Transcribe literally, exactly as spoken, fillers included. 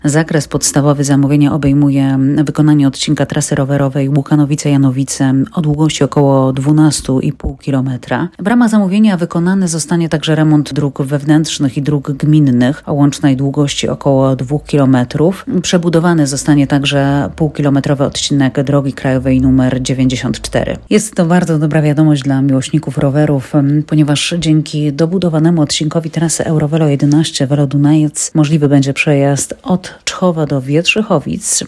Zakres podstawowy zamówienia obejmuje wykonanie odcinka trasy rowerowej Łukanowice-Janowice o długości około dwanaście i pół kilometra. W ramach zamówienia wykonany zostanie także remont dróg wewnętrznych i dróg gminnych o łącznej długości około dwóch kilometrów. Przebudowany zostanie także półkilometrowy odcinek drogi krajowej nr dziewięćdziesiąt cztery. Jest to bardzo dobra wiadomość dla miłośników rowerów, ponieważ dzięki dobudowanemu odcinkowi trasy Eurovelo jedenaście Velo Dunajec możliwy będzie przejazd od Czchowa do Wietrzychowic,